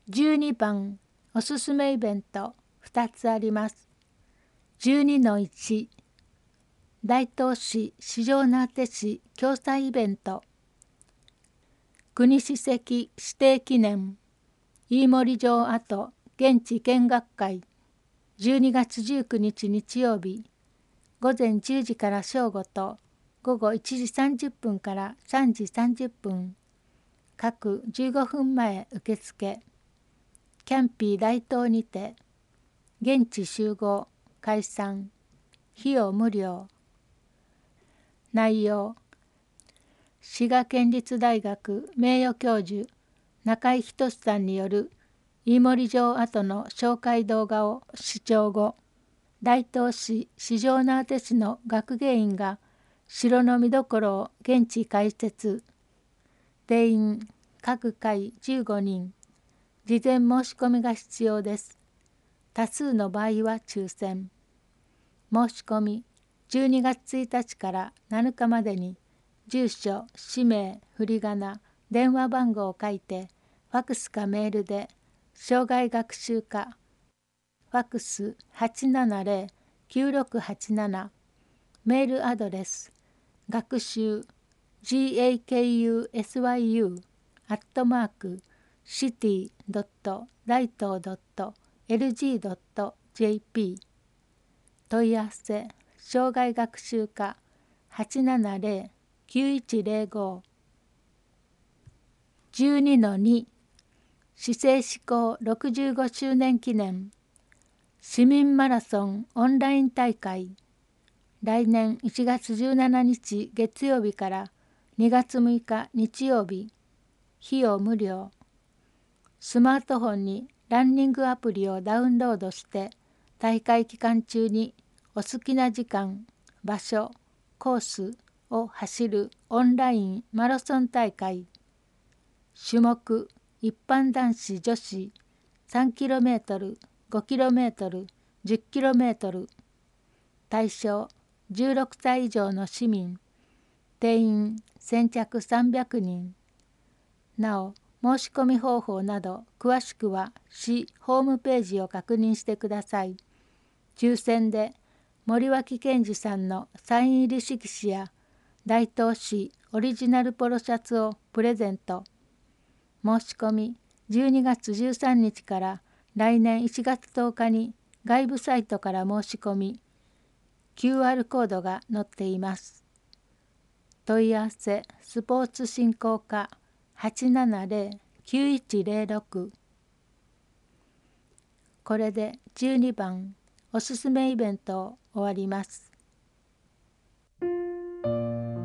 12番おすすめイベント2つあります。12-1 大東市四条畷市共催イベント国史跡指定記念飯盛城跡現地見学会12月19日日曜日午前10時から正午と午後1時30分から3時30分各15分前受付キャンピー大東にて現地集合解散費用無料内容滋賀県立大学名誉教授中井仁さんによる飯盛城跡の紹介動画を視聴後大東市四条畷市の学芸員が城の見どころを現地解説定員各回15人事前申し込みが必要です。多数の場合は抽選申し込み12月1日から7日までに住所、氏名、振り仮名、電話番号を書いてファクスかメールで障害学習課ファクス 870-9687 メールアドレス学習 gakucity.daito.lg.jp 問い合わせ障害学習課 870-9105 12-2 市政施行65周年記念市民マラソンオンライン大会来年1月17日月曜日から2月6日日曜日費用無料スマートフォンにランニングアプリをダウンロードして大会期間中にお好きな時間、場所、コースを走るオンラインマラソン大会種目一般男子女子 3km、5km、10km 対象16歳以上の市民定員先着300人なお申し込み方法など詳しくは市ホームページを確認してください。抽選で森脇健児さんのサイン入り色紙や大東市オリジナルポロシャツをプレゼント。申し込み12月13日から来年1月10日に外部サイトから申し込み QR コードが載っています。問い合わせスポーツ振興課 870-9106 これで12番おすすめイベントを終わります。